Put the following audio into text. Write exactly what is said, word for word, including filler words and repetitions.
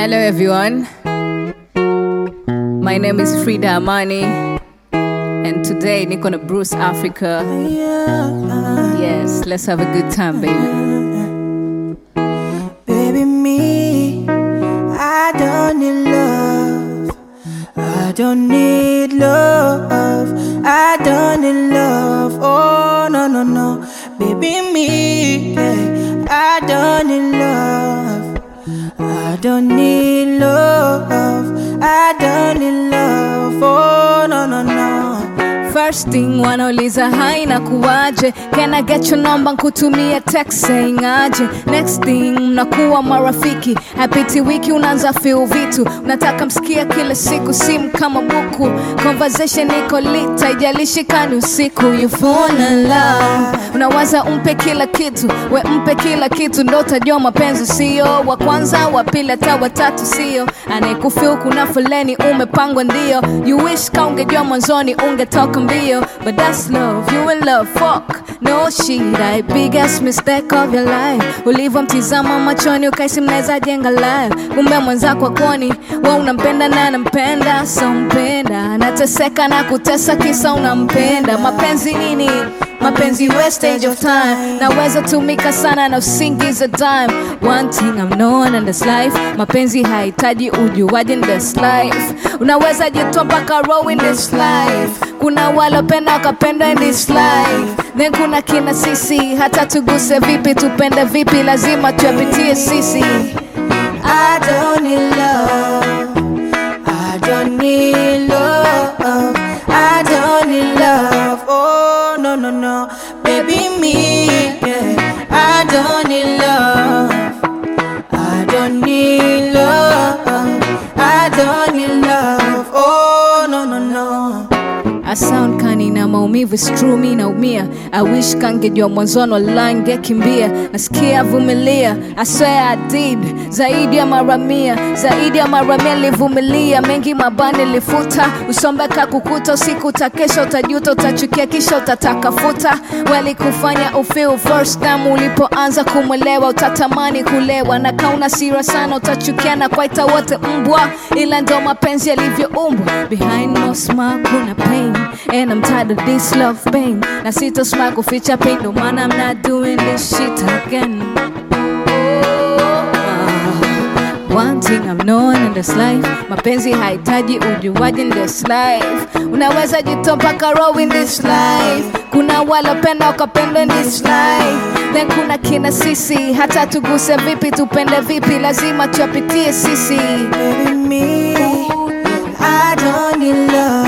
Hello everyone, my name is Frida Amani and today niko na Bruce Africa. Yes, let's have a good time, baby. Baby, me, I don't need love. I don't need love. I don't need love. Oh, no, no, no. Baby, me, yeah, I don't need love. I don't need love. I don't need love. Oh, no, no, no. First thing wanauliza hai na kuwaje, can I get your number nkutumie text saying aje. Next thing mnakuwa marafiki, hapiti wiki unaanza feel vitu, unataka msikia kila siku simu kama buku. Conversation iko lit, haijalishi kani usiku. You fall in love, unawaza umpe kila kitu, we mpe kila kitu, ndo utajua mapenzi sio wa kwanza, wa pili hata wa tatu sio. Anayekufeel kuna foleni umepangwa ndio. You wish ka ungejua mwanzoni ungetoka mbio. But that's love, you in love, fuck no shit. I biggest mistake of your life. Ulivo mtizama machoni ukaisi mneza jenga life. Kumbe mwenzako akoni, wa unampenda na nampenda. So mpenda, nateseka na kutesa kisa unampenda. Mapenzi nini? Mapenzi wastage of time. Naweza tumika sana na usingiza dime. One thing I'm known in this life, mapenzi haitaji ujuwaji in this life. Unaweza jitoa mpaka row in this life. Kuna walopenda wakapenda in this life. Then kuna kina sisi, hata tuguse vipi tupende vipi lazima tuyapitie sisi. I don't need love. I don't need love. I don't need love. Oh, no, no, no. Baby, me, yeah. I don't need love. I don't need love. I don't need love. Oh, no, no, no. I sound kani na maumivu, it's true mi naumia. I wish kangejua mwanzoni wallahi ningekimbia. Nasikia vumilia, I swear I did. Zaidi ya mara mia, zaidi ya mara mia nilivumilia. Mengi mabani nilifuta, usombeka kukuta. Usiku utakesha utajuta, utachukia kisha utataka futa. Wali kufanya ufeel first time ulipoanza kumwelewa. Utatamani kulewa na kauna sira sana utachukia na kwaita wote mbwa. Ila ndo mapenzi yalivyoumbwa. Behind no smile kuna pain, and I'm tired of this love pain. Na sito smile kuficha pain, no man I'm not doing this shit again. Oh, uh, one thing I'm known in this life, mapenzi haitaji ujuwaji in this life. Unaweza jitoa mpaka row in this life. Kuna walopenda wakapenda in this life. Then kuna kina sisi, hata tuguse vipi tupende vipi lazima tuyapitie sisi. Baby, me, I don't need love.